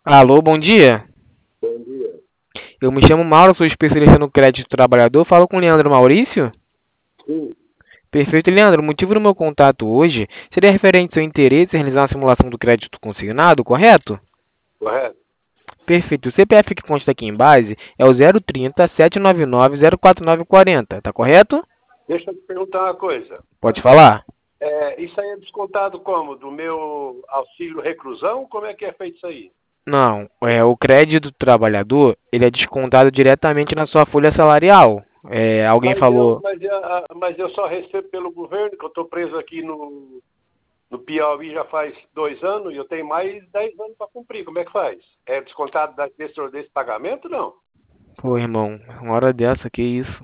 Alô, bom dia. Bom dia. Eu me chamo Mauro, sou especialista no crédito trabalhador. Falo com o Leandro Maurício. Sim, Perfeito, Leandro. O motivo do meu contato hoje seria referente ao seu interesse em realizar uma simulação do crédito consignado, correto? correto. Perfeito. O CPF que consta aqui em base é o 030 799 04940, tá correto? Deixa eu te perguntar uma coisa. Pode falar. Isso aí é descontado como? Do meu auxílio reclusão? Como é que é feito isso aí? Não, o crédito do trabalhador, ele é descontado diretamente na sua folha salarial. Alguém Mas eu, falou. mas, eu, mas eu só recebo pelo governo, que eu estou preso aqui no Piauí já faz 2 anos e eu tenho mais 10 anos para cumprir. Como é que faz? É descontado desse pagamento? Não. Pô, irmão, uma hora dessa, que isso?